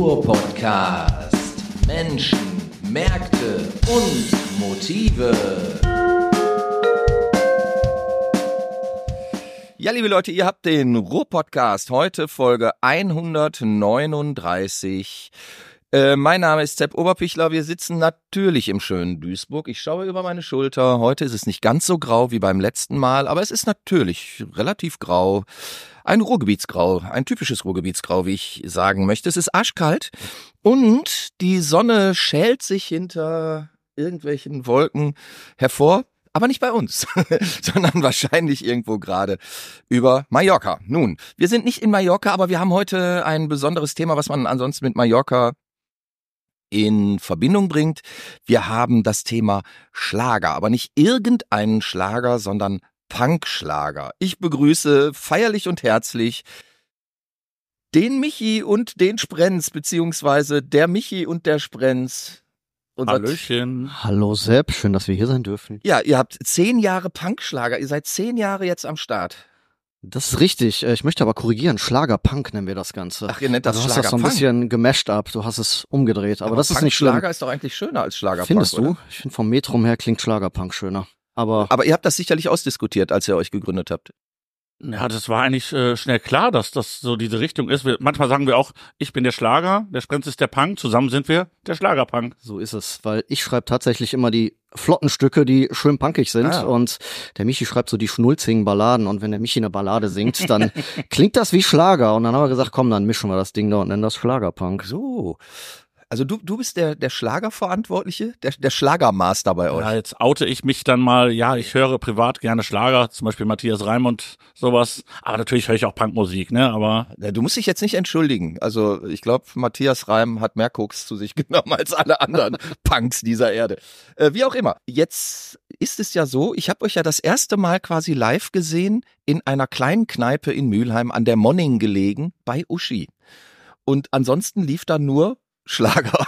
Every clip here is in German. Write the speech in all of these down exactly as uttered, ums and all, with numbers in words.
Ruhr-Podcast. Menschen, Märkte und Motive. Ja, liebe Leute, ihr habt den Ruhr-Podcast, heute Folge hundertneununddreißig. Äh, mein Name ist Sepp Oberpichler, wir sitzen natürlich im schönen Duisburg. Ich schaue über meine Schulter, heute ist es nicht ganz so grau wie beim letzten Mal, aber es ist natürlich relativ grau. Ein Ruhrgebietsgrau, ein typisches Ruhrgebietsgrau, wie ich sagen möchte. Es ist arschkalt und die Sonne schält sich hinter irgendwelchen Wolken hervor. Aber nicht bei uns, sondern wahrscheinlich irgendwo gerade über Mallorca. Nun, wir sind nicht in Mallorca, aber wir haben heute ein besonderes Thema, was man ansonsten mit Mallorca in Verbindung bringt. Wir haben das Thema Schlager, aber nicht irgendeinen Schlager, sondern Punkschlager. Ich begrüße feierlich und herzlich den Michi und den Sprenz, beziehungsweise der Michi und der Sprenz. Hallöchen. Hallo Sepp, schön, dass wir hier sein dürfen. Ja, ihr habt zehn Jahre Punkschlager, ihr seid zehn Jahre jetzt am Start. Das ist richtig, ich möchte aber korrigieren, Schlager-Punk nennen wir das Ganze. Ach, ihr nennt das also du hast das so ein Schlager-Punk? bisschen gemasht up, du hast es umgedreht, aber, aber das ist nicht schlimm. Schlager ist doch eigentlich schöner als Schlager-Punk, Findest du? Oder? Ich finde vom Metrum her klingt Schlager-Punk schöner. Aber, aber ihr habt das sicherlich ausdiskutiert, als ihr euch gegründet habt. Ja, das war eigentlich äh, schnell klar, dass das so diese Richtung ist. Wir, manchmal sagen wir auch, ich bin der Schlager, der Sprenz ist der Punk, zusammen sind wir der Schlagerpunk. So ist es, weil ich schreibe tatsächlich immer die flotten Stücke, die schön punkig sind ah. und der Michi schreibt so die schnulzigen Balladen und wenn der Michi eine Ballade singt, dann klingt das wie Schlager und dann haben wir gesagt, komm, dann mischen wir das Ding da und nennen das Schlagerpunk. So. Also du du bist der der Schlagerverantwortliche, der der Schlagermaster bei euch. Ja, jetzt oute ich mich dann mal, ja, ich höre privat gerne Schlager, zum Beispiel Matthias Reim und sowas, aber natürlich höre ich auch Punkmusik, ne, aber... Ja, du musst dich jetzt nicht entschuldigen, also ich glaube, Matthias Reim hat mehr Koks zu sich genommen als alle anderen Punks dieser Erde. Äh, wie auch immer, jetzt ist es ja so, ich habe euch ja das erste Mal quasi live gesehen in einer kleinen Kneipe in Mülheim an der Monning gelegen, bei Uschi. Und ansonsten lief da nur Schlager.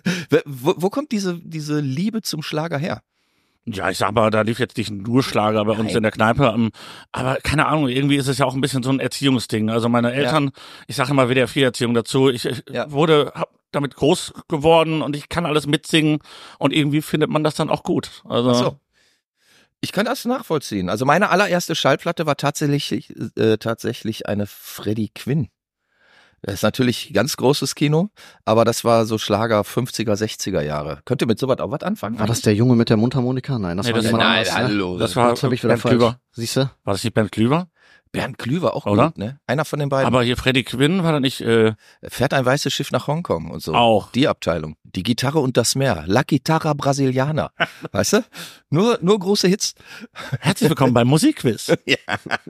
wo, wo kommt diese diese Liebe zum Schlager her? Ja, ich sag mal, da lief jetzt nicht nur Schlager bei uns Nein. in der Kneipe, aber keine Ahnung, irgendwie ist es ja auch ein bisschen so ein Erziehungsding. Also meine Eltern, ja. ich sage immer W D R vier Erziehung dazu, ich, ich ja. wurde hab damit groß geworden und ich kann alles mitsingen und irgendwie findet man das dann auch gut. Also Ach so. Ich kann das nachvollziehen. Also meine allererste Schallplatte war tatsächlich äh, tatsächlich eine Freddie Quinn. Das ist natürlich ganz großes Kino, aber das war so Schlager fünfziger, sechziger Jahre. Könnt ihr mit sowas auch was anfangen? War das der Junge mit der Mundharmonika? Nein, das nee, war das jemand war, anderes. Nein, ne? hallo. Das war das hab ich wieder Bernd falsch. Klüver. Siehst du? War das nicht Bernd Klüver? Bernd Klüver auch Oder? gut, ne? Einer von den beiden. Aber hier Freddie Quinn war da nicht... Äh Fährt ein weißes Schiff nach Hongkong und so. Auch. Die Abteilung. Die Gitarre und das Meer. La Guitarra Brasiliana. Weißt du? Nur, nur große Hits. Herzlich willkommen beim Musikquiz. Ja.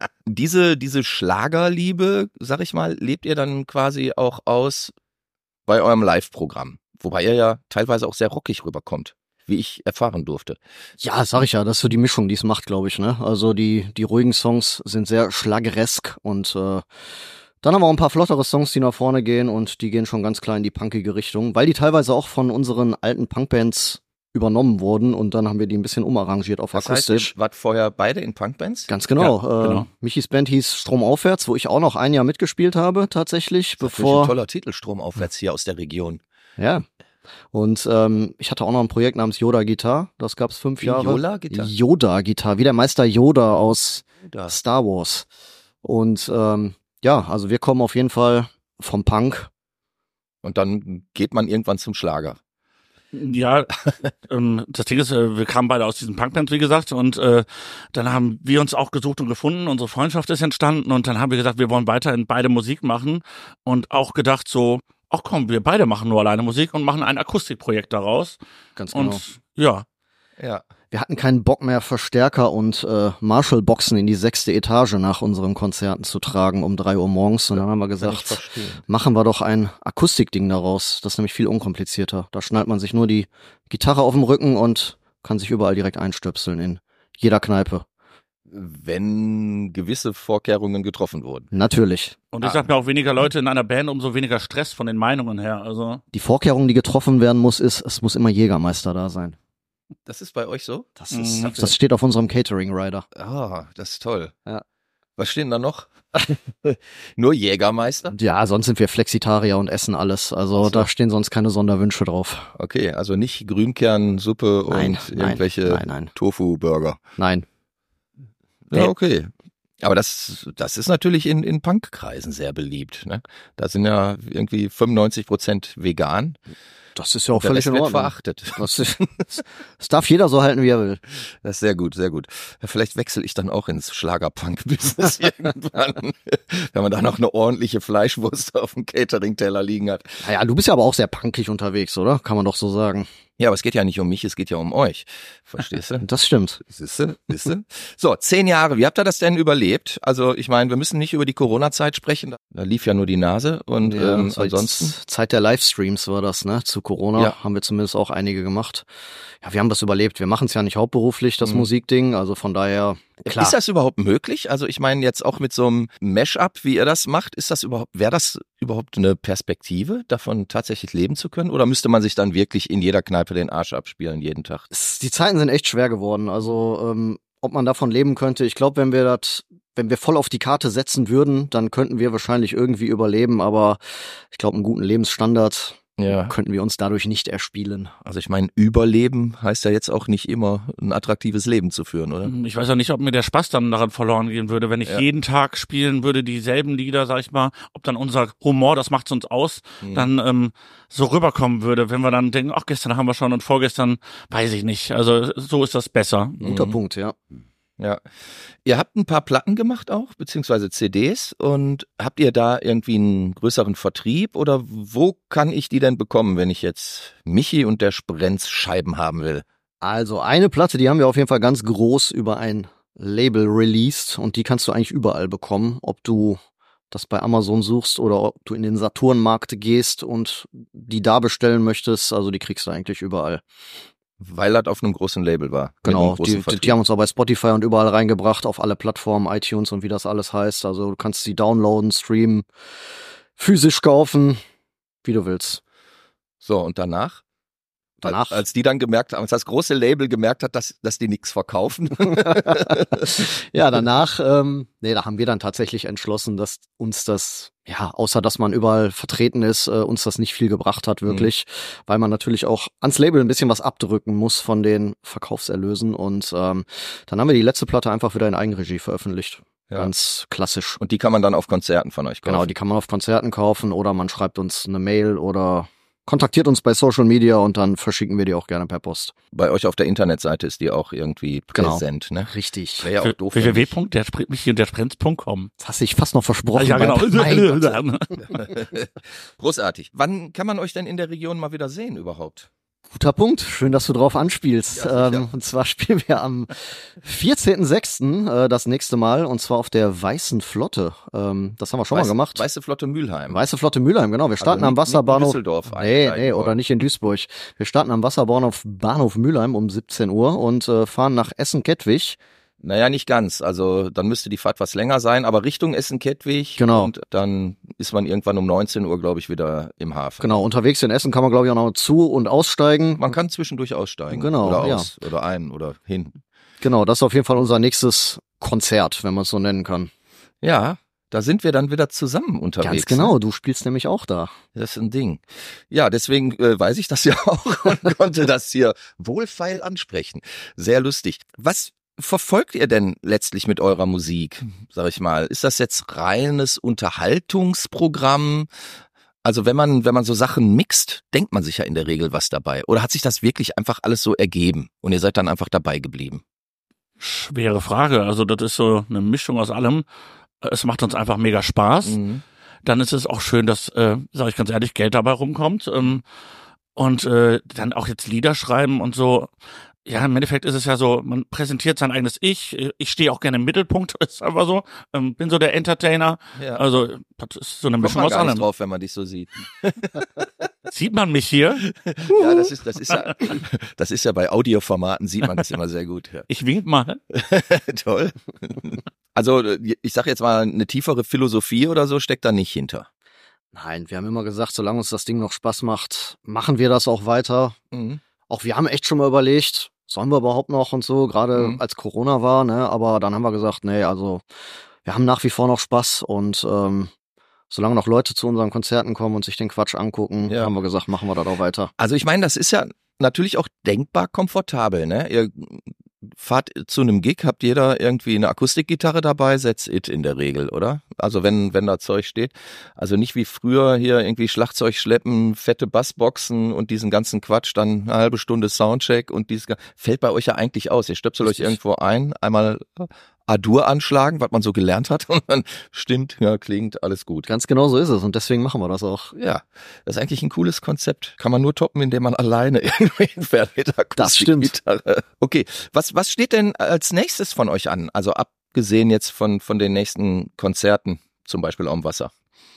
Diese, diese Schlagerliebe, sag ich mal, lebt ihr dann quasi auch aus bei eurem Live-Programm. Wobei ihr ja teilweise auch sehr rockig rüberkommt, wie ich erfahren durfte. Ja, sag ich ja, das ist so die Mischung, die es macht, glaube ich, ne? Also die die ruhigen Songs sind sehr schlageresk und äh, dann haben wir auch ein paar flottere Songs, die nach vorne gehen und die gehen schon ganz klar in die punkige Richtung, weil die teilweise auch von unseren alten Punkbands übernommen wurden und dann haben wir die ein bisschen umarrangiert auf das akustisch. Heißt, ihr wart vorher beide in Punkbands? Ganz genau. Ja, äh, genau. Michis Band hieß Stromaufwärts, wo ich auch noch ein Jahr mitgespielt habe, tatsächlich. Das ist bevor ein toller Titel, Stromaufwärts hier aus der Region. Ja. Und ähm, ich hatte auch noch ein Projekt namens Yoda Guitar, das gab's fünf Wie, Jahre. Yoda Guitar? Yoda Guitar, wie der Meister Yoda aus Yoda. Star Wars. Und ähm, ja, also wir kommen auf jeden Fall vom Punk. Und dann geht man irgendwann zum Schlager. Ja, ähm, das Ding ist, äh, wir kamen beide aus diesen Punkbands, wie gesagt, und äh, dann haben wir uns auch gesucht und gefunden, unsere Freundschaft ist entstanden und dann haben wir gesagt, wir wollen weiterhin beide Musik machen und auch gedacht so, ach komm, wir beide machen nur alleine Musik und machen ein Akustikprojekt daraus. Ganz genau. Und ja. Ja. Wir hatten keinen Bock mehr, Verstärker und äh, Marshall-Boxen in die sechste Etage nach unseren Konzerten zu tragen um drei Uhr morgens. Und dann haben wir gesagt, machen wir doch ein Akustikding daraus. Das ist nämlich viel unkomplizierter. Da schnallt man sich nur die Gitarre auf dem Rücken und kann sich überall direkt einstöpseln in jeder Kneipe. Wenn gewisse Vorkehrungen getroffen wurden. Natürlich. Und ich sag mir auch, weniger Leute in einer Band, umso weniger Stress von den Meinungen her. Also die Vorkehrung, die getroffen werden muss, ist, es muss immer Jägermeister da sein. Das ist bei euch so? Das ist, das steht auf unserem Catering-Rider. Ah, das ist toll. Ja. Was steht denn da noch? Nur Jägermeister? Ja, sonst sind wir Flexitarier und essen alles. Also so. Da stehen sonst keine Sonderwünsche drauf. Okay, also nicht Grünkernsuppe Nein, und irgendwelche nein, nein, nein. Tofu-Burger. Nein. Ja, okay. Aber das, das ist natürlich in, in Punkkreisen sehr beliebt. Ne? Da sind ja irgendwie fünfundneunzig Prozent vegan. Das ist ja auch Der völlig Rest in wird Ordnung. verachtet. Das, ist, das darf jeder so halten, wie er will. Das ist sehr gut, sehr gut. Vielleicht wechsle ich dann auch ins Schlagerpunk-Business irgendwann, wenn man da noch eine ordentliche Fleischwurst auf dem Catering-Teller liegen hat. Naja, du bist ja aber auch sehr punkig unterwegs, oder? Kann man doch so sagen. Ja, aber es geht ja nicht um mich, es geht ja um euch. Verstehst du? Das stimmt. Siehste, siehste. So, zehn Jahre. Wie habt ihr das denn überlebt? Also, ich meine, wir müssen nicht über die Corona-Zeit sprechen. Da lief ja nur die Nase und Ja, ähm, das war ansonsten. jetzt Zeit der Livestreams war das, ne? Zu Corona Ja. haben wir zumindest auch einige gemacht. Ja, wir haben das überlebt. Wir machen es ja nicht hauptberuflich, das Mhm. Musikding. Also von daher, klar. Ist das überhaupt möglich? Also, ich meine, jetzt auch mit so einem Mash-up, wie ihr das macht, ist das überhaupt, wäre das überhaupt eine Perspektive, davon tatsächlich leben zu können? Oder müsste man sich dann wirklich in jeder Kneipe den Arsch abspielen, jeden Tag? Es- Die Zeiten sind echt schwer geworden. Also ähm, ob man davon leben könnte, ich glaube, wenn wir das, wenn wir voll auf die Karte setzen würden, dann könnten wir wahrscheinlich irgendwie überleben. Aber ich glaube, einen guten Lebensstandard Ja. könnten wir uns dadurch nicht erspielen. Also ich meine, Überleben heißt ja jetzt auch nicht immer ein attraktives Leben zu führen, oder? Ich weiß ja nicht, ob mir der Spaß dann daran verloren gehen würde, wenn ich Ja. jeden Tag spielen würde, dieselben Lieder, sag ich mal, ob dann unser Humor, das macht's uns aus, Mhm. dann ähm, so rüberkommen würde, wenn wir dann denken, ach, gestern haben wir schon und vorgestern, weiß ich nicht. Also so ist das besser. Guter Mhm. Punkt, ja. Ja. Ihr habt ein paar Platten gemacht auch, beziehungsweise C Ds, und habt ihr da irgendwie einen größeren Vertrieb oder wo kann ich die denn bekommen, wenn ich jetzt Michi und der Sprenz Scheiben haben will? Also eine Platte, die haben wir auf jeden Fall ganz groß über ein Label released und die kannst du eigentlich überall bekommen, ob du das bei Amazon suchst oder ob du in den Saturnmarkt gehst und die da bestellen möchtest, also die kriegst du eigentlich überall. Weil das auf einem großen Label war. mit einem Genau, großen die, die, Vertrieb. die haben uns auch bei Spotify und überall reingebracht, auf alle Plattformen, iTunes und wie das alles heißt. Also du kannst sie downloaden, streamen, physisch kaufen, wie du willst. So, und danach? Danach? Als, als die dann gemerkt haben, als das große Label gemerkt hat, dass, dass die nichts verkaufen. Ja, danach, ähm, nee, da haben wir dann tatsächlich entschlossen, dass uns das, ja, außer dass man überall vertreten ist, äh, uns das nicht viel gebracht hat, wirklich, mhm. weil man natürlich auch ans Label ein bisschen was abdrücken muss von den Verkaufserlösen und ähm, dann haben wir die letzte Platte einfach wieder in Eigenregie veröffentlicht. Ja. Ganz klassisch. Und die kann man dann auf Konzerten von euch kaufen. Genau, die kann man auf Konzerten kaufen oder man schreibt uns eine Mail oder kontaktiert uns bei Social Media und dann verschicken wir die auch gerne per Post. Bei euch auf der Internetseite ist die auch irgendwie präsent, genau. Ne? Richtig. Wäre ja auch doof. w w w punkt der sprenz punkt com. Das hast du dich fast noch versprochen. Ja, genau. Mein Gott. Großartig. Wann kann man euch denn in der Region mal wieder sehen überhaupt? Guter Punkt. Schön, dass du drauf anspielst. Ja, ähm, und zwar spielen wir am vierzehnten sechsten Äh, das nächste Mal und zwar auf der Weißen Flotte. Ähm, das haben wir schon Weiß, mal gemacht. Weiße Flotte Mülheim. Weiße Flotte Mülheim, genau. Wir starten Also am nicht- nicht in Wasserbahnhof. Düsseldorf nee, einsteigen nee, oder wollen. nicht in Duisburg. Wir starten am Wasserbahnhof Bahnhof Mülheim um siebzehn Uhr und äh, fahren nach Essen-Kettwig. Naja, nicht ganz. Also dann müsste die Fahrt was länger sein, aber Richtung Essen-Kettwig. Genau. Und dann ist man irgendwann um neunzehn Uhr, glaube ich, wieder im Hafen. Genau, unterwegs in Essen kann man, glaube ich, auch noch zu- und aussteigen. Man kann zwischendurch aussteigen. Genau, Oder ja. aus. Oder ein oder hin. Genau, das ist auf jeden Fall unser nächstes Konzert, wenn man es so nennen kann. Ja, da sind wir dann wieder zusammen unterwegs. Ganz genau, du spielst nämlich auch da. Das ist ein Ding. Ja, deswegen äh, weiß ich das ja auch und konnte das hier wohlfeil ansprechen. Sehr lustig. Was verfolgt ihr denn letztlich mit eurer Musik, sag ich mal? Ist das jetzt reines Unterhaltungsprogramm? Also wenn man, wenn man so Sachen mixt, denkt man sich ja in der Regel was dabei. Oder hat sich das wirklich einfach alles so ergeben und ihr seid dann einfach dabei geblieben? Schwere Frage. Also das ist so eine Mischung aus allem. Es macht uns einfach mega Spaß. Mhm. Dann ist es auch schön, dass, äh, sage ich ganz ehrlich, Geld dabei rumkommt. Ähm, und äh, dann auch jetzt Lieder schreiben und so. Ja, im Endeffekt ist es ja so, man präsentiert sein eigenes Ich. Ich stehe auch gerne im Mittelpunkt, ist einfach so. Ähm, bin so der Entertainer. Ja. Also das ist so eine Kommt Mischung man aus gar nicht allem. drauf, wenn man dich so sieht. Sieht man mich hier? Ja, das ist, das ist ja, das ist ja bei Audioformaten sieht man das immer sehr gut. Ja. Ich wink mal. Toll. Also ich sag jetzt mal, eine tiefere Philosophie oder so steckt da nicht hinter. Nein, wir haben immer gesagt, solange uns das Ding noch Spaß macht, machen wir das auch weiter. Mhm. Auch wir haben echt schon mal überlegt, sollen wir überhaupt noch und so, gerade Mhm. als Corona war, ne? Aber dann haben wir gesagt, nee, also wir haben nach wie vor noch Spaß und ähm, solange noch Leute zu unseren Konzerten kommen und sich den Quatsch angucken, Ja. haben wir gesagt, machen wir das auch weiter. Also ich meine, das ist ja natürlich auch denkbar komfortabel, ne? Ihr fahrt zu einem Gig, habt jeder irgendwie eine Akustikgitarre dabei, that's it in der Regel, oder? Also wenn wenn da Zeug steht. Also nicht wie früher hier irgendwie Schlagzeug schleppen, fette Bassboxen und diesen ganzen Quatsch, dann eine halbe Stunde Soundcheck und dieses fällt bei euch ja eigentlich aus. Ihr stöpselt euch irgendwo ein, einmal A-Dur anschlagen, was man so gelernt hat und dann stimmt, ja, klingt, alles gut. Ganz genau so ist es und deswegen machen wir das auch. Ja, das ist eigentlich ein cooles Konzept. Kann man nur toppen, indem man alleine irgendwie hinfährt mit der Das stimmt. Akustikgitarre. Okay, was was steht denn als nächstes von euch an? Also abgesehen jetzt von von den nächsten Konzerten, zum Beispiel am Wasser.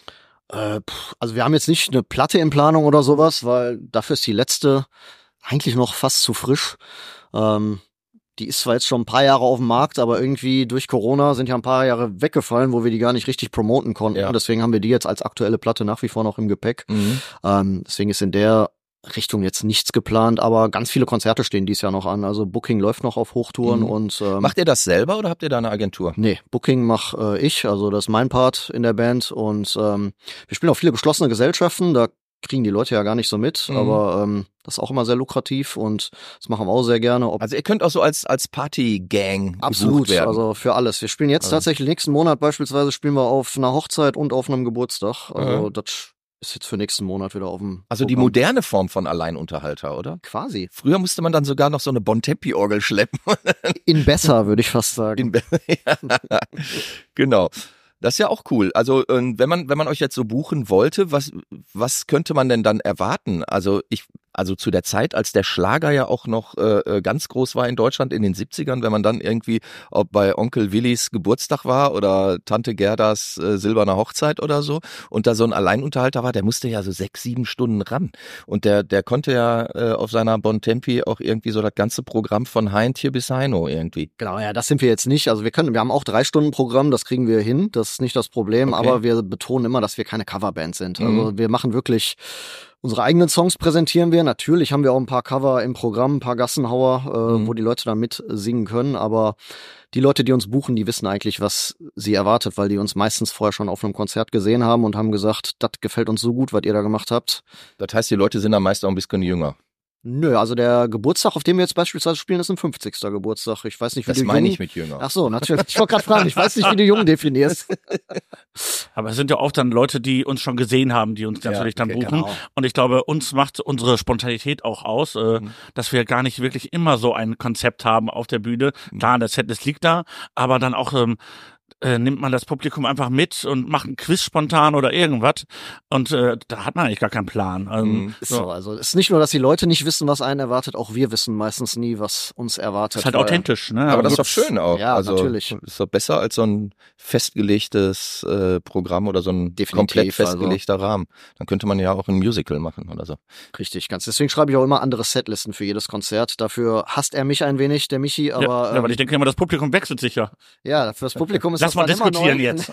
Äh, pff, also wir haben jetzt nicht eine Platte in Planung oder sowas, weil dafür ist die letzte eigentlich noch fast zu frisch. Ähm, die ist zwar jetzt schon ein paar Jahre auf dem Markt, aber irgendwie durch Corona sind ja ein paar Jahre weggefallen, wo wir die gar nicht richtig promoten konnten. Ja. Deswegen haben wir die jetzt als aktuelle Platte nach wie vor noch im Gepäck. Mhm. Ähm, deswegen ist in der Richtung jetzt nichts geplant, aber ganz viele Konzerte stehen dieses Jahr noch an. Also Booking läuft noch auf Hochtouren Mhm. und ähm, Macht ihr das selber oder habt ihr da eine Agentur? Nee, Booking mach äh, ich, also das ist mein Part in der Band und ähm, wir spielen auch viele geschlossene Gesellschaften, da kriegen die Leute ja gar nicht so mit, Mhm. aber ähm, das ist auch immer sehr lukrativ und das machen wir auch sehr gerne. Ob Also ihr könnt auch so als als Party-Gang gebucht Absolut, werden. also für alles. Wir spielen jetzt Also. tatsächlich nächsten Monat beispielsweise spielen wir auf einer Hochzeit und auf einem Geburtstag. Also Mhm. das ist jetzt für nächsten Monat wieder auf dem Also die Programm. moderne Form von Alleinunterhalter, oder? Quasi. Früher musste man dann sogar noch so eine Bontempi-Orgel schleppen. In besser, würde ich fast sagen. In Be- ja, genau. Das ist ja auch cool. Also ähm, wenn man wenn man euch jetzt so buchen wollte, was was könnte man denn dann erwarten? Also ich also zu der Zeit, als der Schlager ja auch noch äh, ganz groß war in Deutschland in den siebzigern, wenn man dann irgendwie ob bei Onkel Willis Geburtstag war oder Tante Gerdas äh, silberne Hochzeit oder so und da so ein Alleinunterhalter war, der musste ja so sechs, sieben Stunden ran und der der konnte ja äh, auf seiner Bontempi auch irgendwie so das ganze Programm von Heintje bis Heino irgendwie. Genau, ja, das sind wir jetzt nicht. Also wir können, wir haben auch drei Stunden Programm, das kriegen wir hin, das ist nicht das Problem, Okay. aber wir betonen immer, dass wir keine Coverband sind. Mhm. Also wir machen wirklich unsere eigenen Songs präsentieren wir. Natürlich haben wir auch ein paar Cover im Programm, ein paar Gassenhauer, äh, Mhm. wo die Leute dann mit singen können, aber die Leute, die uns buchen, die wissen eigentlich, was sie erwartet, weil die uns meistens vorher schon auf einem Konzert gesehen haben und haben gesagt, das gefällt uns so gut, was ihr da gemacht habt. Das heißt, die Leute sind dann meist auch ein bisschen jünger. Nö, also der Geburtstag, auf dem wir jetzt beispielsweise spielen, ist ein fünfzigster Geburtstag. Ich weiß nicht, wie Das du meine jung... ich mit jünger. Ach so, natürlich. Ich wollte gerade fragen, ich weiß nicht, wie du jung definierst. Aber es sind ja auch dann Leute, die uns schon gesehen haben, die uns Ja, natürlich dann okay, buchen. genau. Und ich glaube, uns macht unsere Spontanität auch aus, äh, Mhm. dass wir gar nicht wirklich immer so ein Konzept haben auf der Bühne. Klar, das Setlist liegt da, aber dann auch ähm, äh, nimmt man das Publikum einfach mit und macht einen Quiz spontan oder irgendwas. Und äh, da hat man eigentlich gar keinen Plan. Ähm, Mhm. Ist so, also es ist nicht nur, dass die Leute nicht wissen, was einen erwartet, auch wir wissen meistens nie, was uns erwartet. ist halt weil- authentisch, ne? Aber das ist doch gut. schön auch. Ja, also, natürlich. Ist doch besser als so ein festgelegtes äh, Programm oder so ein Definitiv, komplett festgelegter Rahmen. Dann könnte man ja auch ein Musical machen oder so. Richtig, ganz. Deswegen schreibe ich auch immer andere Setlisten für jedes Konzert. Dafür hasst er mich ein wenig, der Michi, aber ja, ja, ähm, weil ich denke immer, das Publikum wechselt sich ja. ja, für das Publikum ist Lass das mal dann immer diskutieren neu. jetzt.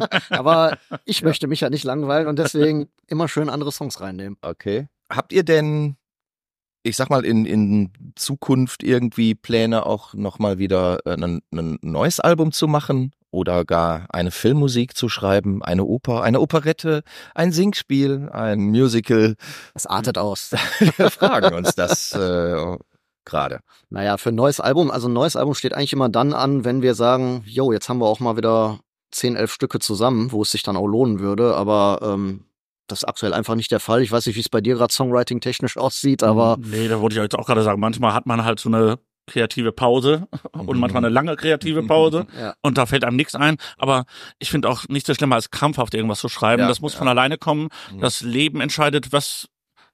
Aber ich möchte mich ja nicht langweilen und deswegen immer schön andere Songs reinnehmen. Okay. Habt ihr denn, ich sag mal, in, in Zukunft irgendwie Pläne auch nochmal wieder ein, ein neues Album zu machen? Oder gar eine Filmmusik zu schreiben, eine Oper, eine Operette, ein Singspiel, ein Musical? Das artet aus. Wir fragen uns das äh, gerade. Naja, für ein neues Album, also ein neues Album steht eigentlich immer dann an, wenn wir sagen, jo, jetzt haben wir auch mal wieder zehn, elf Stücke zusammen, wo es sich dann auch lohnen würde, aber ähm, das ist aktuell einfach nicht der Fall. Ich weiß nicht, wie es bei dir gerade songwriting-technisch aussieht, aber Nee, da wollte ich jetzt auch gerade sagen, manchmal hat man halt so eine kreative Pause und manchmal eine lange kreative Pause ja. und da fällt einem nichts ein. Aber ich finde auch nicht so schlimm, als krampfhaft irgendwas zu schreiben. Ja, das muss ja. von alleine kommen. Mhm. Das Leben entscheidet, was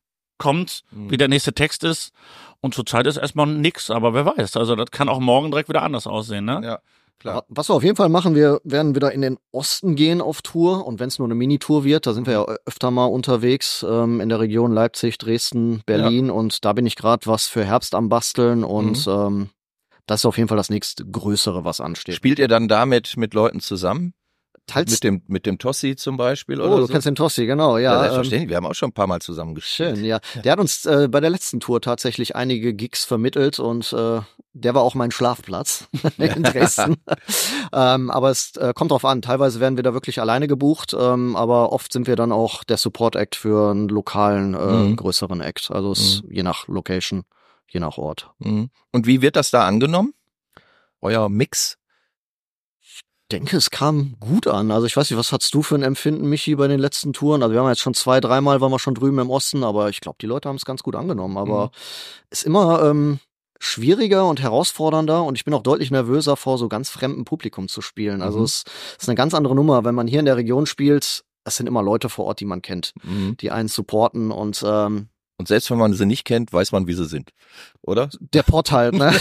kommt, Mhm. wie der nächste Text ist. Und zurzeit ist erstmal nix, aber wer weiß. Also das kann auch morgen direkt wieder anders aussehen, ne? Ja, klar. Was wir auf jeden Fall machen, wir werden wieder in den Osten gehen auf Tour und wenn es nur eine Mini-Tour wird, da sind wir ja öfter mal unterwegs ähm, in der Region Leipzig, Dresden, Berlin und da bin ich gerade was für Herbst am Basteln und Mhm. ähm, das ist auf jeden Fall das nächste Größere, was ansteht. Spielt ihr dann damit mit Leuten zusammen? Teils mit dem mit dem Tossi zum Beispiel oh, oder du so? kennst den Tossi, genau, ja. Ja, ähm, selbstverständlich. Wir haben auch schon ein paar Mal zusammen gespielt. Schön, ja. Der hat uns äh, bei der letzten Tour tatsächlich einige Gigs vermittelt und äh, der war auch mein Schlafplatz in Dresden. ähm, aber es äh, kommt drauf an. Teilweise werden wir da wirklich alleine gebucht, ähm, aber oft sind wir dann auch der Support-Act für einen lokalen, äh, Mhm. größeren Act. Also es je nach Location, je nach Ort. Mhm. Und wie wird das da angenommen? Euer Mix? Ich denke, es kam gut an. Also ich weiß nicht, was hattest du für ein Empfinden, Michi, bei den letzten Touren? Also wir haben jetzt schon zwei, dreimal waren wir schon drüben im Osten, aber ich glaube, die Leute haben es ganz gut angenommen. Aber Mhm. ist immer ähm, schwieriger und herausfordernder und ich bin auch deutlich nervöser vor so ganz fremdem Publikum zu spielen. Also Mhm. es ist eine ganz andere Nummer, wenn man hier in der Region spielt. Es sind immer Leute vor Ort, die man kennt, Mhm. die einen supporten und ähm, Und selbst wenn man sie nicht kennt, weiß man, wie sie sind. Oder? der Pott halt, ne?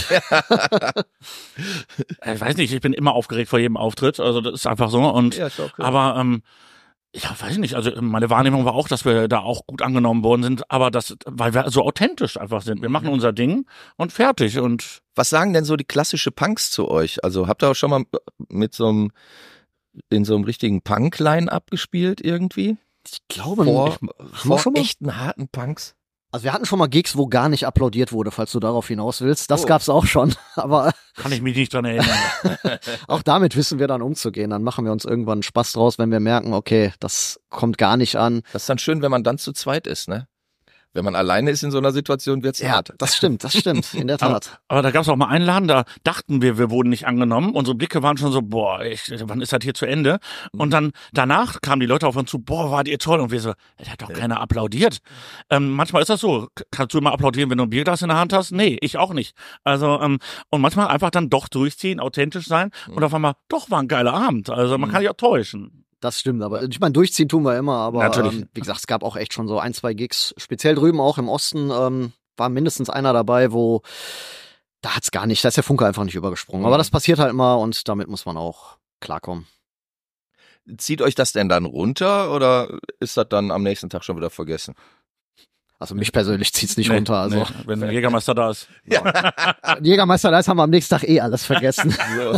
Ich weiß nicht, ich bin immer aufgeregt vor jedem Auftritt, also das ist einfach so. Und Ja, ist okay. aber ähm, ja, weiß ich nicht. Also meine Wahrnehmung war auch, dass wir da auch gut angenommen worden sind, aber das, weil wir so authentisch einfach sind. Wir machen unser Ding und fertig. Und Was sagen denn so die klassische Punks zu euch? Also habt ihr auch schon mal mit so einem in so einem richtigen Punk-Line abgespielt irgendwie? Ich glaube, Vor, ich, vor schon mal? echten harten Punks? also wir hatten schon mal Gigs, wo gar nicht applaudiert wurde, falls du darauf hinaus willst. Das Oh. gab's auch schon, aber kann ich mich nicht dran erinnern. auch damit wissen wir dann umzugehen. Dann machen wir uns irgendwann Spaß draus, wenn wir merken, okay, das kommt gar nicht an. Das ist dann schön, wenn man dann zu zweit ist, ne? Wenn man alleine ist in so einer Situation, wird's hart. Das stimmt, das stimmt, in der Aber, Tat. aber da gab es auch mal einen Laden, da dachten wir, wir wurden nicht angenommen. Unsere Blicke waren schon so, boah, ich, wann ist das hier zu Ende? Und dann danach kamen die Leute auf uns zu, boah, wart ihr toll. Und wir so, der hat doch keiner applaudiert. Ähm, manchmal ist das so. K- Kannst du immer applaudieren, wenn du ein Bierglas in der Hand hast? Nee, ich auch nicht. Also ähm, und manchmal einfach dann doch durchziehen, authentisch sein und auf einmal, doch, war ein geiler Abend. Also man kann sich auch täuschen. Das stimmt, aber ich meine, durchziehen tun wir immer, aber Natürlich. ähm, wie gesagt, es gab auch echt schon so ein, zwei Gigs, speziell drüben auch im Osten, ähm, war mindestens einer dabei, wo da hat's gar nicht, da ist der Funke einfach nicht übergesprungen. Aber das passiert halt immer und damit muss man auch klarkommen. Zieht euch das denn dann runter oder ist das dann am nächsten Tag schon wieder vergessen? Also mich persönlich zieht's nicht Nee, runter. Also nee, wenn ein Jägermeister da ist. Jägermeister, das haben wir am nächsten Tag eh alles vergessen. So.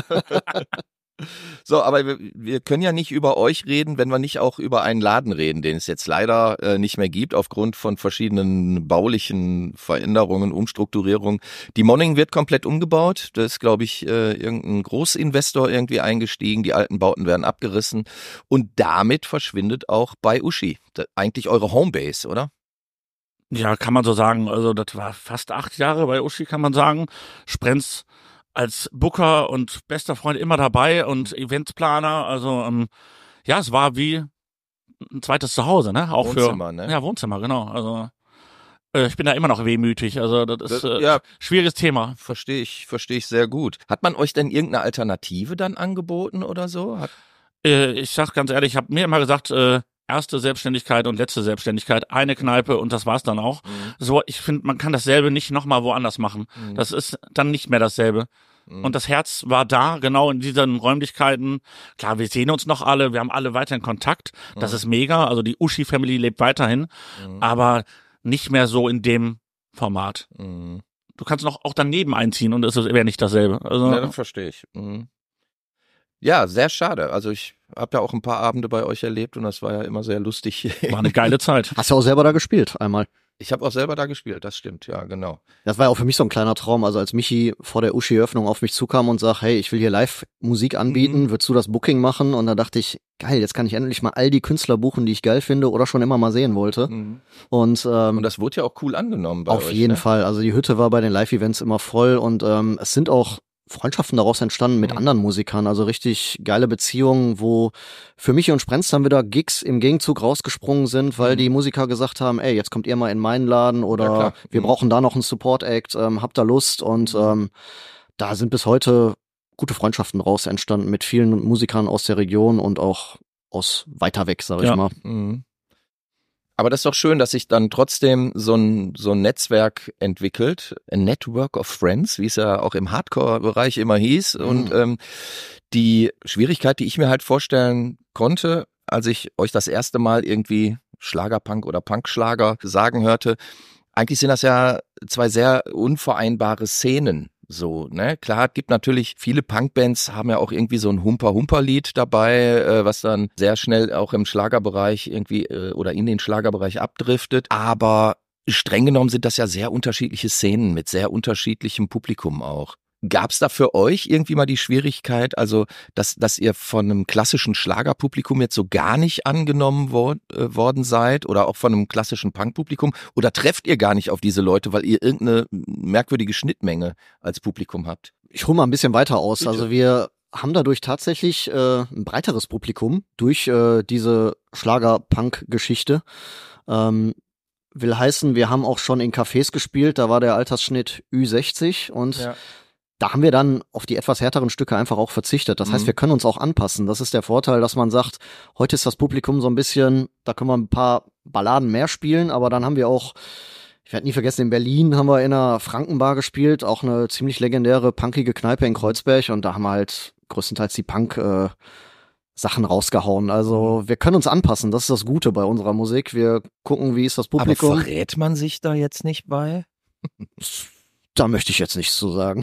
So, aber wir, wir können ja nicht über euch reden, wenn wir nicht auch über einen Laden reden, den es jetzt leider äh, nicht mehr gibt, aufgrund von verschiedenen baulichen Veränderungen, Umstrukturierungen. Die Monning wird komplett umgebaut. Da ist, glaube ich, äh, irgendein Großinvestor irgendwie eingestiegen. Die alten Bauten werden abgerissen. Und damit verschwindet auch bei Uschi. Da, eigentlich eure Homebase, oder? Ja, kann man so sagen. Also das war fast acht Jahre bei Uschi, kann man sagen. Sprenz als Booker und bester Freund immer dabei und Eventsplaner. Also ähm, ja, es war wie ein zweites Zuhause, ne? Auch Wohnzimmer, für ne? ja Wohnzimmer, genau. Also äh, ich bin da immer noch wehmütig. Also das ist Das- äh, ja. schwieriges Thema. Verstehe ich, verstehe ich sehr gut. Hat man euch denn irgendeine Alternative dann angeboten oder so? Hat, Äh, ich sag ganz ehrlich, ich habe mir immer gesagt, äh, erste Selbstständigkeit und letzte Selbstständigkeit, eine Kneipe und das war's dann auch. So, ich finde, man kann dasselbe nicht nochmal woanders machen. Mhm. Das ist dann nicht mehr dasselbe. Mhm. Und das Herz war da, genau in diesen Räumlichkeiten. Klar, wir sehen uns noch alle, wir haben alle weiterhin Kontakt. Das Mhm. ist mega. Also die Uschi-Family lebt weiterhin, Mhm. aber nicht mehr so in dem Format. Mhm. Du kannst noch auch daneben einziehen und es wäre nicht dasselbe. Also Ja, das verstehe ich. Mhm. Ja, sehr schade. Also ich habe ja auch ein paar Abende bei euch erlebt und das war ja immer sehr lustig. war eine geile Zeit. Hast du auch selber da gespielt, einmal. Ich habe auch selber da gespielt, das stimmt, ja, genau. Das war ja auch für mich so ein kleiner Traum. Also als Michi vor der Uschi-Öffnung auf mich zukam und sagt, hey, ich will hier Live-Musik anbieten, Mhm. würdest du das Booking machen? Und da dachte ich, geil, jetzt kann ich endlich mal all die Künstler buchen, die ich geil finde oder schon immer mal sehen wollte. Mhm. Und, ähm, Und das wurde ja auch cool angenommen bei auf euch. jeden ne? Fall. Also die Hütte war bei den Live-Events immer voll und ähm, es sind auch Freundschaften daraus entstanden mit Mhm. anderen Musikern, also richtig geile Beziehungen, wo für mich und Sprenz dann wieder Gigs im Gegenzug rausgesprungen sind, weil Mhm. die Musiker gesagt haben, ey, jetzt kommt ihr mal in meinen Laden oder Ja, klar. wir Mhm. brauchen da noch einen Support-Act, ähm, habt da Lust und ähm, da sind bis heute gute Freundschaften raus entstanden mit vielen Musikern aus der Region und auch aus weiter weg, sag ich Ja. mal. Mhm. Aber das ist doch schön, dass sich dann trotzdem so ein, so ein Netzwerk entwickelt. A Network of Friends, wie es ja auch im Hardcore-Bereich immer hieß. Mhm. Und ähm, die Schwierigkeit, die ich mir halt vorstellen konnte, als ich euch das erste Mal irgendwie Schlagerpunk oder Punkschlager sagen hörte, eigentlich sind das ja zwei sehr unvereinbare Szenen. So, ne? Klar, es gibt natürlich viele Punkbands, haben ja auch irgendwie so ein Humper-Humper-Lied dabei, äh, was dann sehr schnell auch im Schlagerbereich irgendwie äh, oder in den Schlagerbereich abdriftet. Aber streng genommen sind das ja sehr unterschiedliche Szenen mit sehr unterschiedlichem Publikum auch. Gab's da für euch irgendwie mal die Schwierigkeit, also dass dass ihr von einem klassischen Schlagerpublikum jetzt so gar nicht angenommen wor- äh, worden seid oder auch von einem klassischen Punkpublikum, oder trefft ihr gar nicht auf diese Leute, weil ihr irgendeine merkwürdige Schnittmenge als Publikum habt? Ich hole mal ein bisschen weiter aus. Bitte. Also wir haben dadurch tatsächlich äh, ein breiteres Publikum durch äh, diese Schlager-Punk-Geschichte. Ähm, will heißen, wir haben auch schon in Cafés gespielt, da war der Altersschnitt Ü sechzig und Ja. da haben wir dann auf die etwas härteren Stücke einfach auch verzichtet. Das heißt, Mhm. wir können uns auch anpassen. Das ist der Vorteil, dass man sagt, heute ist das Publikum so ein bisschen, da können wir ein paar Balladen mehr spielen, aber dann haben wir auch, ich werde nie vergessen, in Berlin haben wir in einer Frankenbar gespielt, auch eine ziemlich legendäre punkige Kneipe in Kreuzberg, und da haben wir halt größtenteils die Punk äh, Sachen rausgehauen. Also wir können uns anpassen, das ist das Gute bei unserer Musik. Wir gucken, wie ist das Publikum. Aber verrät man sich da jetzt nicht bei? Da möchte ich jetzt nichts zu sagen.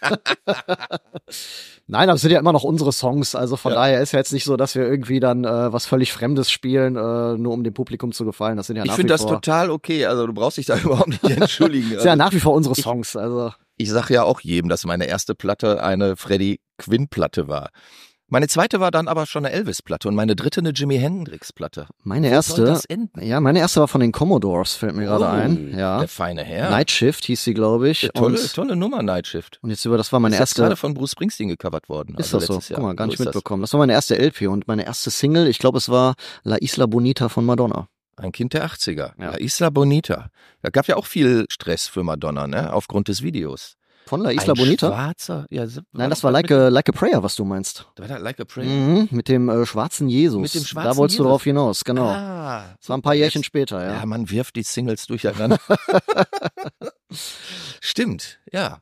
Nein, aber es sind ja immer noch unsere Songs, also von Ja. daher ist ja jetzt nicht so, dass wir irgendwie dann äh, was völlig Fremdes spielen, äh, nur um dem Publikum zu gefallen. Das sind ja Ich nach finde wie das vor, total okay, also du brauchst dich da überhaupt nicht entschuldigen. das sind ja Also, nach wie vor unsere Songs. Also ich sage ja auch jedem, dass meine erste Platte eine Freddie Quinn Platte war. Meine zweite war dann aber schon eine Elvis-Platte und meine dritte eine Jimi Hendrix-Platte. meine Wo soll erste, das enden? ja, meine erste war von den Commodores, fällt mir gerade Oh, ein. Ja, Der feine Herr. Night Shift hieß sie, glaube ich. Ja, tolle, und, tolle Nummer, Night Shift. und jetzt über, das war meine Ist jetzt erste. gerade von Bruce Springsteen gecovert worden. Ist also das so? letztes Jahr. Guck mal, gar So nicht ist das. mitbekommen. Das war meine erste L P und meine erste Single, ich glaube, es war La Isla Bonita von Madonna. Ein Kind der achtziger. Ja. La Isla Bonita. Da gab ja auch viel Stress für Madonna, ne? Aufgrund des Videos. Von La Isla Ein Bonita? Schwarzer, ja, so- Nein, das doch war was like mit- a, like a Prayer, was du meinst. Da war da Like a Prayer. Mhm, mit dem äh, schwarzen Jesus. Mit dem schwarzen Da wolltest du Jesus. drauf hinaus, genau. Ah, das war ein paar Jährchen jetzt- später, Ja. ja. man wirft die Singles durcheinander. Stimmt, ja.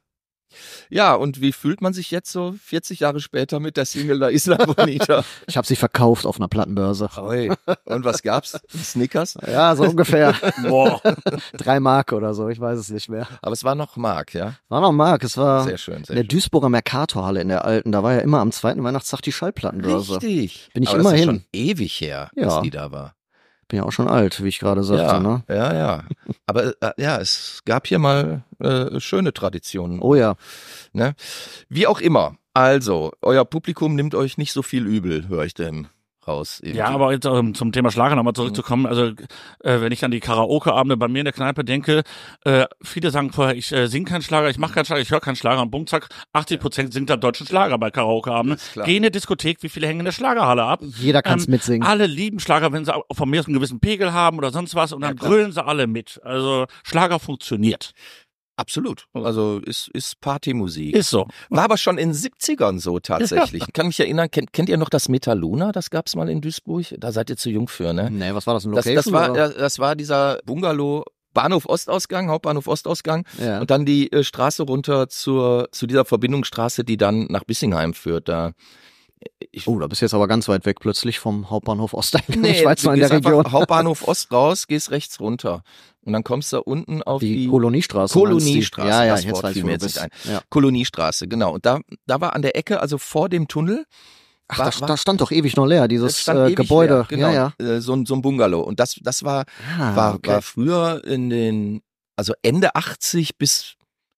Ja, und wie fühlt man sich jetzt so vierzig Jahre später mit der Single La Isla Bonita? Ich habe sie verkauft auf einer Plattenbörse. Oi. Und was gab's? Snickers? Ja, so ungefähr Boah. drei Mark oder so, ich weiß es nicht mehr. Aber es war noch Mark, ja? War noch Mark, es war Sehr schön, in sehr der schön. Duisburger Mercatorhalle in der alten, da war ja immer am zweiten Weihnachtstag die Schallplattenbörse. Richtig. Bin ich Aber immer das ist hin. schon ewig her, Ja. dass die da war. Bin ja auch schon alt, wie ich gerade sagte, Ja, ne? ja, ja. Aber äh, ja, es gab hier mal äh, schöne Traditionen. Oh ja. Ne? Wie auch immer. Also, euer Publikum nimmt euch nicht so viel übel, höre ich dem raus. irgendwie. Ja, aber jetzt ähm, zum Thema Schlager nochmal zurückzukommen. Also äh, wenn ich an die Karaoke-Abende bei mir in der Kneipe denke, äh, viele sagen vorher, ich äh, singe keinen Schlager, ich mache keinen Schlager, ich höre keinen Schlager und bumm, zack, achtzig Prozent singt da deutschen Schlager bei Karaoke-Abenden. Ist klar. Geh in eine Diskothek, wie viele hängen in der Schlagerhalle ab? Jeder kann's Ähm, mitsingen. Alle lieben Schlager, wenn sie auch von mir aus einen gewissen Pegel haben oder sonst was und dann klar. grölen sie alle mit. Also Schlager funktioniert. Absolut. Also ist, ist Partymusik. Ist so. War aber schon in den siebzigern so tatsächlich. Ich kann mich erinnern, kennt, kennt ihr noch das Metaluna? Das gab's mal in Duisburg. Da seid ihr zu jung für, ne? Nee, was war das, ein Das, Location? das, war, oder? das, das war dieser Bungalow, Bahnhof Ostausgang, Hauptbahnhof Ostausgang. Ja. Und dann die äh, Straße runter zur, zu dieser Verbindungsstraße, die dann nach Bissingheim führt. Da ich, Oh, da bist du jetzt aber ganz weit weg plötzlich vom Hauptbahnhof Osteingang. nee, ich weiß du noch in der gehst einfach Region. Hauptbahnhof Ost raus, gehst rechts runter. Und dann kommst du unten auf Die die Koloniestraße. meinst du? Koloniestraße. Ja, ja, das jetzt Wort weiß fiel ich, wo mir du jetzt nicht bist. ein. Ja. Koloniestraße, genau. Und da, da war an der Ecke, also vor dem Tunnel, Ach, war, da, war, da stand doch ewig noch leer, das dieses stand äh, ewig Gebäude. leer, genau, Ja, Äh, so, ein- so ein Bungalow. Und das, das war, ja. Ah, war, okay. war früher in den, also Ende achtzig bis,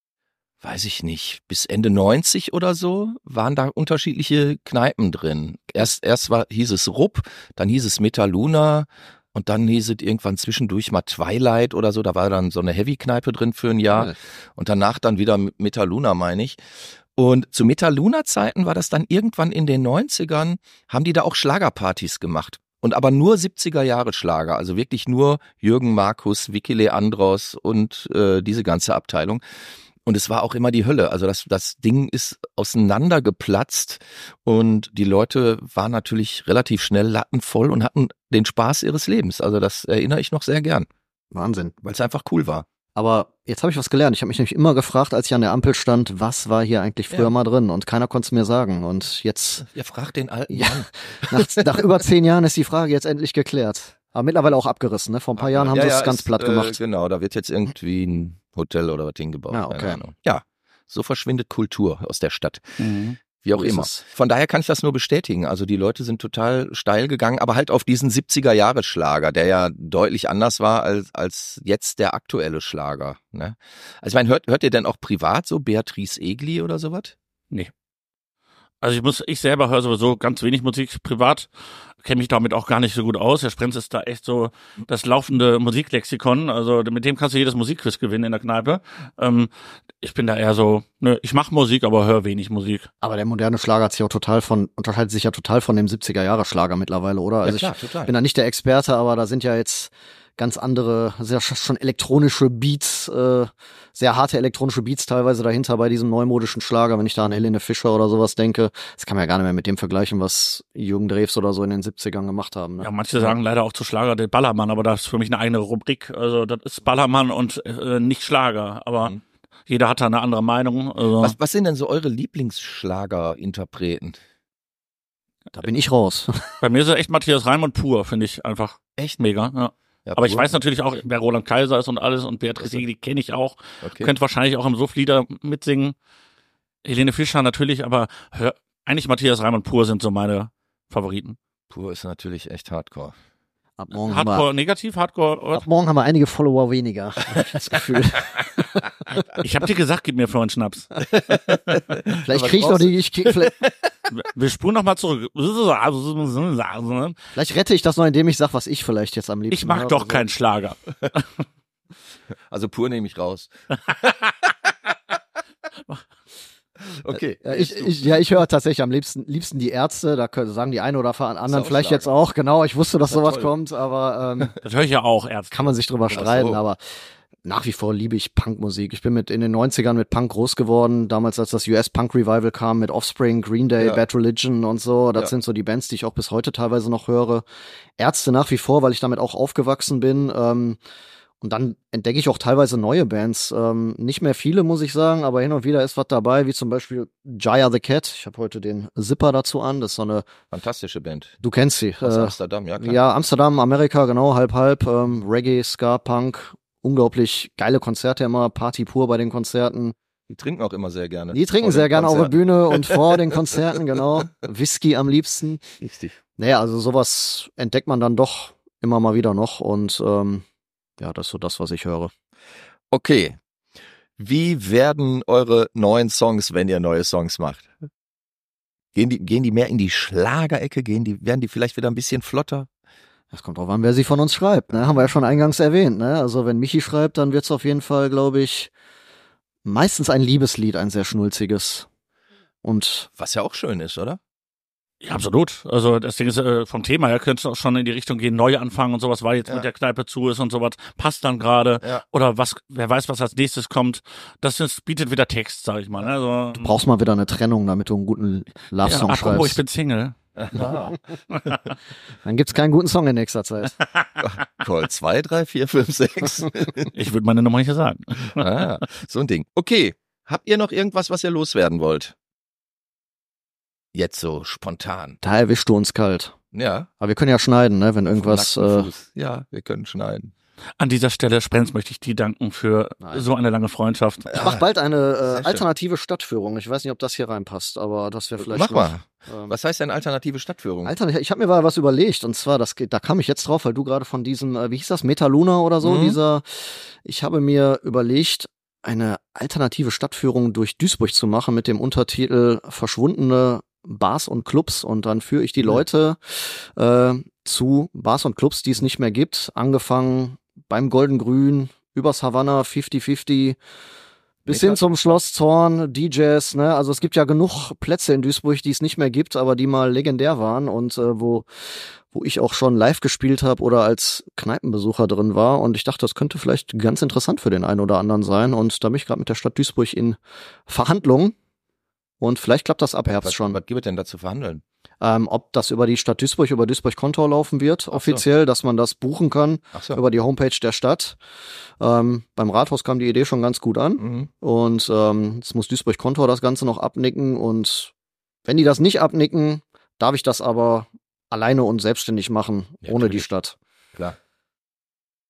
weiß ich nicht, bis Ende neunzig oder so, waren da unterschiedliche Kneipen drin. Erst, erst war, hieß es Rupp, dann hieß es Metaluna und dann hieß es irgendwann zwischendurch mal Twilight oder so. Da war dann so eine Heavy-Kneipe drin für ein Jahr. Cool. Und danach dann wieder Metaluna, meine ich. Und zu Metaluna-Zeiten war das dann irgendwann in den neunzigern, haben die da auch Schlagerpartys gemacht. Und aber nur siebziger Jahre Schlager, also wirklich nur Jürgen Markus, Vicky Leandros und äh, diese ganze Abteilung. Und es war auch immer die Hölle. Also das, das Ding ist auseinandergeplatzt und die Leute waren natürlich relativ schnell lattenvoll und hatten den Spaß ihres Lebens. Also das erinnere ich noch sehr gern, Wahnsinn. weil es einfach cool war. Aber jetzt habe ich was gelernt. Ich habe mich nämlich immer gefragt, als ich an der Ampel stand, was war hier eigentlich früher Ja. mal drin? Und keiner konnte es mir sagen. Und jetzt, Ihr fragt den alten Ja. Mann. nach, nach über zehn Jahren ist die Frage jetzt endlich geklärt. Aber mittlerweile auch abgerissen. Ne? Vor ein paar Jahren haben Ja, sie ja, es ganz ist, platt äh, gemacht. Genau, da wird jetzt irgendwie ein Hotel oder was hingebaut. Ah, okay. Keine Ahnung. Ja, So verschwindet Kultur aus der Stadt. Mhm. Wie auch So ist immer. es. Von daher kann ich das nur bestätigen. Also die Leute sind total steil gegangen, aber halt auf diesen siebziger-Jahre-Schlager, der ja deutlich anders war als, als jetzt der aktuelle Schlager. Ne? Also ich meine, hört, hört ihr denn auch privat so Beatrice Egli oder sowas? Nee. Also ich muss, ich selber höre sowieso ganz wenig Musik privat, kenne mich damit auch gar nicht so gut aus. Herr Sprenz ist da echt so das laufende Musiklexikon, also mit dem kannst du jedes Musikquiz gewinnen in der Kneipe. Ähm, ich bin da eher so, ne, ich mache Musik, aber höre wenig Musik. Aber der moderne Schlager hat sich auch total von, unterscheidet sich ja total von dem siebziger-Jahre-Schlager mittlerweile, oder? Also klar, ich total. bin da nicht der Experte, aber da sind ja jetzt ganz andere, sehr schon elektronische Beats, äh, sehr harte elektronische Beats teilweise dahinter bei diesem neumodischen Schlager, wenn ich da an Helene Fischer oder sowas denke. Das kann man ja gar nicht mehr mit dem vergleichen, was Jürgen Drews oder so in den siebzigern gemacht haben. Ne? Ja, manche sagen leider auch zu Schlager der Ballermann, aber das ist für mich eine eigene Rubrik. Also das ist Ballermann und äh, nicht Schlager, aber Mhm. jeder hat da eine andere Meinung. Also. Was, was sind denn so eure Lieblingsschlager-Interpreten? Da bin ich raus. Bei mir ist es echt Matthias Reim pur, finde ich einfach Echt? mega. Ja. Ja, Aber ich pur. weiß natürlich auch, wer Roland Kaiser ist und alles und Beatrice Egli kenne ich auch. Okay. Könnt wahrscheinlich auch im Suff-Lieder mitsingen. Helene Fischer natürlich, aber hör, eigentlich Matthias Reim pur sind so meine Favoriten. Pur ist natürlich echt Hardcore. Ab morgen, haben wir, Hardcore negativ, Hardcore. ab morgen haben wir einige Follower weniger, hab ich das Gefühl. Ich habe dir gesagt, gib mir vorhin Schnaps. Vielleicht krieg ich doch die, ich krieg, vielleicht, Wir spulen noch mal zurück. vielleicht rette ich das noch, indem ich sag, was ich vielleicht jetzt am liebsten Ich mag höre. doch keinen Schlager. Also pur nehme ich raus. Okay. Ja, ich, ich, ja, ich höre tatsächlich am liebsten, liebsten die Ärzte, da können, sagen die einen oder anderen auch vielleicht Schlager. jetzt auch, genau, ich wusste, dass Ja, sowas toll. kommt, aber ähm, Das höre ich ja auch, Ärzte. kann man sich drüber Ach so. streiten, aber nach wie vor liebe ich Punkmusik. Ich bin mit in den neunzigern mit Punk groß geworden, damals als das U S Punk Revival kam mit Offspring, Green Day, Ja. Bad Religion und so, das Ja. sind so die Bands, die ich auch bis heute teilweise noch höre. Ärzte nach wie vor, weil ich damit auch aufgewachsen bin, ähm, und dann entdecke ich auch teilweise neue Bands. Ähm, nicht mehr viele, muss ich sagen, aber hin und wieder ist was dabei, wie zum Beispiel Jaya the Cat. Ich habe heute den Zipper dazu an. Das ist so eine, Fantastische Band. du kennst sie. Aus Äh, Amsterdam, ja klar. ja, Amsterdam, Amerika, genau, halb, halb. Ähm, Reggae, Ska, Punk. Unglaublich geile Konzerte immer. Party pur bei den Konzerten. Die trinken auch immer sehr gerne. Die trinken Vor sehr den gerne auf der Konzerten. Bühne und vor den Konzerten, genau. Whisky am liebsten. Richtig. Naja, also sowas entdeckt man dann doch immer mal wieder noch und ähm, ja, das ist so das, was ich höre. Okay. Wie werden eure neuen Songs, wenn ihr neue Songs macht? Gehen die, gehen die mehr in die Schlagerecke? Gehen die, werden die vielleicht wieder ein bisschen flotter? Das kommt drauf an, wer sie von uns schreibt, ne? Haben wir ja schon eingangs erwähnt, ne? Also wenn Michi schreibt, dann wird's auf jeden Fall, glaube ich, meistens ein Liebeslied, ein sehr schnulziges. Und Was ja auch schön ist, oder? Ja, absolut. Also das Ding ist, äh, vom Thema her könnte es auch schon in die Richtung gehen, neu anfangen und sowas, weil jetzt Ja. mit der Kneipe zu ist und sowas, passt dann gerade. Ja. Oder was, wer weiß, was als nächstes kommt. Das ist, bietet wieder Text, sag ich mal. Ne? Also, du brauchst mal wieder eine Trennung, damit du einen guten ja, Love-Song apropos, ich schreibst. bin Single. Dann gibt's keinen guten Song in nächster Zeit. Call zwei, drei, vier, fünf, sechs. Ich würde meine Nummer nicht sagen. Ah, so ein Ding. Okay. Habt ihr noch irgendwas, was ihr loswerden wollt? Jetzt so spontan. Da erwischst du uns kalt. Ja. Aber wir können ja schneiden, ne? Wenn irgendwas. Vom nackten Äh, Fuß. Ja, wir können schneiden. An dieser Stelle, Sprenz, möchte ich dir danken für Nein. so eine lange Freundschaft. ich mach bald eine Sehr äh, schön. alternative Stadtführung. Ich weiß nicht, ob das hier reinpasst, aber das wäre vielleicht. Mach noch, mal. Ähm, Was heißt denn alternative Stadtführung? Alternativ, ich habe mir mal was überlegt und zwar, das geht, da kam ich jetzt drauf, weil du gerade von diesem, äh, wie hieß das, Metaluna oder so, Mhm. dieser, ich habe mir überlegt, eine alternative Stadtführung durch Duisburg zu machen mit dem Untertitel Verschwundene Bars und Clubs und dann führe ich die Mhm. Leute äh, zu Bars und Clubs, die es nicht mehr gibt, angefangen beim Golden Grün, übers Havanna, fünfzig fünfzig, bis Meta- hin zum Schloss Zorn, D Js, ne? Also es gibt ja genug Plätze in Duisburg, die es nicht mehr gibt, aber die mal legendär waren und äh, wo wo ich auch schon live gespielt habe oder als Kneipenbesucher drin war und ich dachte, das könnte vielleicht ganz interessant für den einen oder anderen sein und da bin ich gerade mit der Stadt Duisburg in Verhandlungen und vielleicht klappt das ab Herbst was, schon. Was gibt es denn da zu verhandeln? Ähm, ob das über die Stadt Duisburg, über Duisburg-Kontor laufen wird, offiziell, dass man das buchen kann Ach so. über die Homepage der Stadt. Ähm, beim Rathaus kam die Idee schon ganz gut an. Mhm. Und ähm, jetzt muss Duisburg-Kontor das Ganze noch abnicken. Und wenn die das nicht abnicken, darf ich das aber alleine und selbstständig machen, Ja, ohne die natürlich. Stadt. Klar.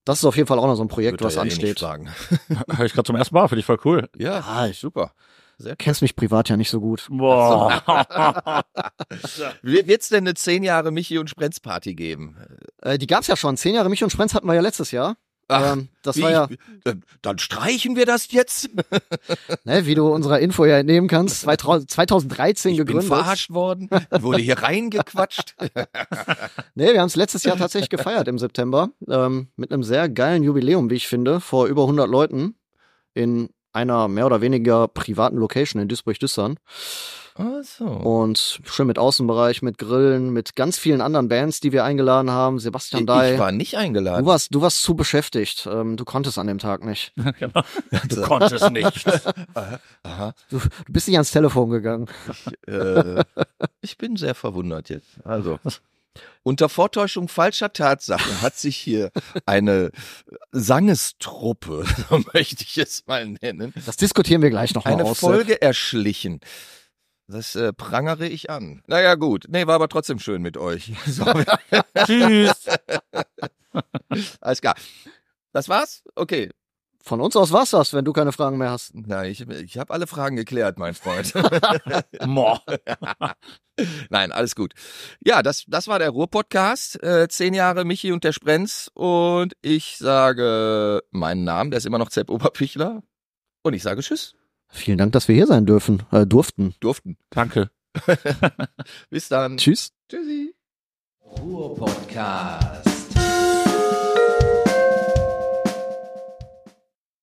Das ist auf jeden Fall auch noch so ein Projekt, was ja ansteht. Eh Hör ich gerade zum ersten Mal, finde ich voll cool. ja, Ah, ich super. Sehr kennst mich privat ja nicht so gut. Boah. Wird es denn eine zehn Jahre Michi und Sprenz Party geben? Äh, die gab's ja schon. Zehn Jahre Michi und Sprenz hatten wir ja letztes Jahr. Ach, ähm, das Wie war ja, ich, dann, dann streichen wir das jetzt. ne, wie du unserer Info ja entnehmen kannst, zweitausenddreizehn Ich bin gegründet. verarscht worden, wurde hier reingequatscht. Nee, wir haben es letztes Jahr tatsächlich gefeiert im September. Ähm, mit einem sehr geilen Jubiläum, wie ich finde, vor über hundert Leuten in einer mehr oder weniger privaten Location in Duisburg-Düssern. Ach so. Und schön mit Außenbereich, mit Grillen, mit ganz vielen anderen Bands, die wir eingeladen haben. Sebastian Ich Dai. war nicht eingeladen. Du warst, du warst zu beschäftigt. Ähm, du konntest an dem Tag nicht. Genau. Du konntest nicht. Aha. Du, du bist nicht ans Telefon gegangen. Äh, ich bin sehr verwundert jetzt. Also, unter Vortäuschung falscher Tatsachen hat sich hier eine Sangestruppe, so möchte ich es mal nennen, Das diskutieren wir gleich nochmal eine aus. Folge erschlichen. Das äh, prangere ich an. Naja, gut. Nee, war aber trotzdem schön mit euch. So. Tschüss. Alles klar. Das war's? Okay. Von uns aus war's das, wenn du keine Fragen mehr hast. Na, ich, ich habe alle Fragen geklärt, mein Freund. Moah. Nein, alles gut. Ja, das, das war der Ruhr-Podcast. Äh, zehn Jahre Michi und der Sprenz. Und ich sage meinen Namen, der ist immer noch Zepp Oberpichler. Und ich sage Tschüss. Vielen Dank, dass wir hier sein dürfen, äh, durften. Durften. Danke. Bis dann. Tschüss. Tschüssi. Ruhr-Podcast.